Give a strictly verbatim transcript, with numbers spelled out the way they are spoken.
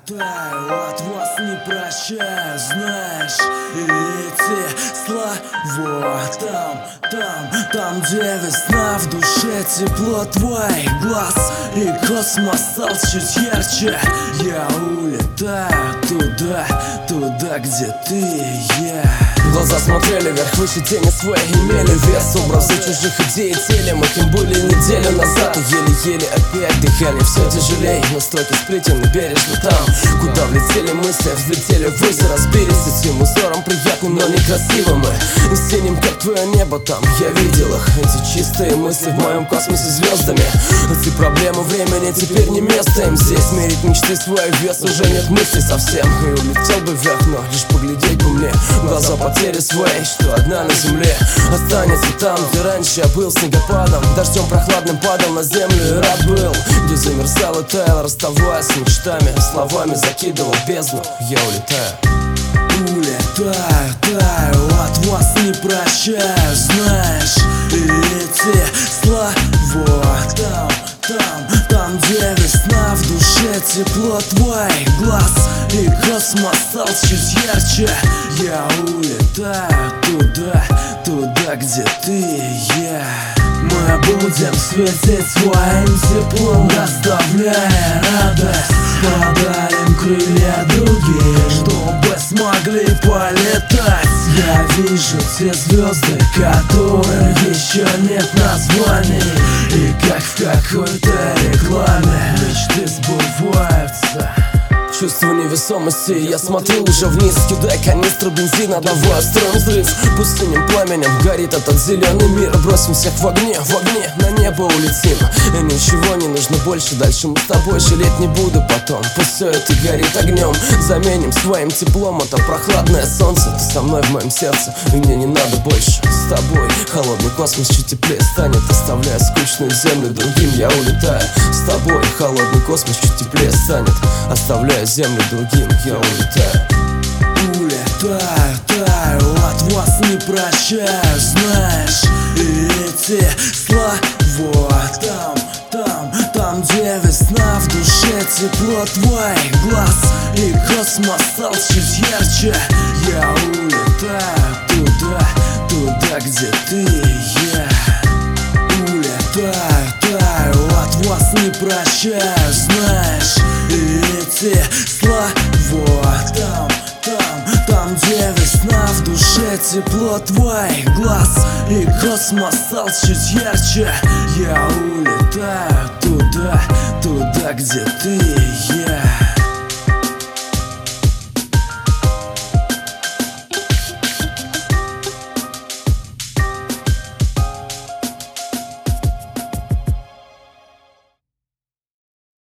таю, от вас не прощаю, знаешь. И эти слова там, там, там, где весна, в душе тепло твоих глаз. И космос стал чуть ярче. Я улетаю туда, туда, где ты и я. Глаза смотрели вверх, выше тени свои имели вес. Образы чужих идей и теле мы кем были неделю назад. И еле-еле опять дыхали, все тяжелее. Но строки сплетены бережно там, куда влетели мысли, взлетели ввысь, разбились этим узором приятным, но некрасивым. Мы синим, как твое небо там, я видел их. Эти чистые мысли в моем космосе звездами. Эти проблемы времени теперь не место им здесь. Мерить мечты свой вес уже нет мысли совсем. И улетел бы вверх, но лишь поглядеть бы мне глаза потери своей, что одна на земле останется там, где раньше я был снегопадом. Дождем прохладным падал на землю и рад был, где замерзал и таял, расставаясь с мечтами. Словами закидывал бездну, я улетаю. Улетаю, таю, от вас не прощаю, знаешь. И эти слова там, там, там, где весна, в душе тепло твоих глаз. И космос стал чуть ярче. Я улетаю туда, туда, где ты и я. Мы будем светить своим теплом, доставляя радость. Подарим крылья другим, чтобы смогли полетать. Я вижу те звезды, которым еще нет названий. И как в какой-то рекламе мечты сбываются. Чувство невесомости, я смотрю уже вниз. Кидай канистру бензина, давай строим взрыв. Пустынным пламенем горит этот зеленый мир. Бросим всех в огне, в огне на небо улетим. И ничего не нужно больше, дальше мы с тобой жалеть не буду потом. Пусть все это горит огнем, заменим своим теплом это прохладное солнце. Ты со мной в моем сердце, и мне не надо больше. С тобой холодный космос чуть теплее станет, оставляя скучную землю другим. Я улетаю с тобой, холодный космос чуть теплее станет, оставляя землю другим, я улетаю. Улетаю, таю, от вас не прощаю, знаешь. И эти слова там, там, там, где весна, в душе тепло твоих глаз. И космос стал чуть ярче. Я улетаю туда, туда, где ты и я. Улетаю, таю, от вас не прощаю, знаешь. И эти слова там, там, там, где весна, в душе тепло твоих глаз. И космос стал чуть ярче. Я улетаю туда, туда, где ты и я.